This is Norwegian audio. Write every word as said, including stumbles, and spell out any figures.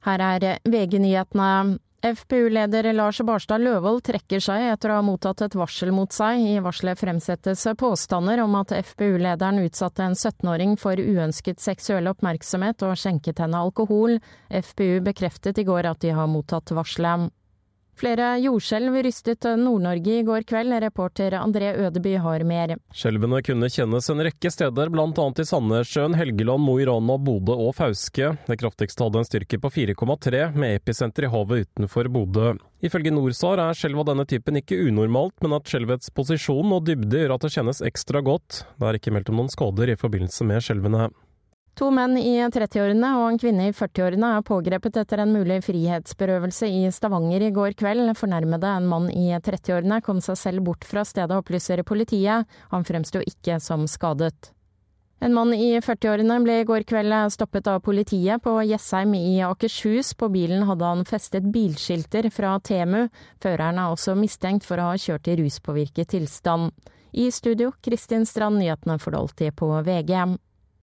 Her er V G-nyhetene. F P U-leder Lars Barstad Løvold trekker seg etter å ha mottatt et varsel mot seg. I varselet fremsettes påstander om at F P U-lederen utsatte en syttenåring for uønsket seksuell oppmerksomhet og skjenket henne alkohol. F P U bekreftet i går at de har mottatt varselet. Flere jordskjelv rystet Nord-Norge i går kveld. Reporter André Ødeby har mer. Skjelvene kunne kjennes en rekke steder, blant annet i Sandnessjøen, Helgeland, Mo i Rana, Bodø og Fauske. Det kraftigste hadde en styrke på fire komma tre, med episenter i havet utenfor Bodø. Ifølge Norsar er skjelv av denne typen ikke unormalt, men at skjelvets posisjon og dybde gjør at det kjennes ekstra godt. Det er ikke meldt om noen skader i forbindelse med skjelvene. To menn i trettiårene og en kvinne i førtiårene er pågrepet etter en mulig frihetsberøvelse i Stavanger i går kveld. Fornærmede, en mann i trettiårene, kom seg selv bort fra stedet, opplyser politiet. Han fremsto ikke som skadet. En mann i førtiårene ble i går kveld stoppet av politiet på Jessheim i Akershus. På bilen hadde han festet bilskilter fra Temu. Føreren er også mistenkt for å ha kjørt i ruspåvirket tilstand. I studio, Kristin Strand, nyhetene for Alltid på V G.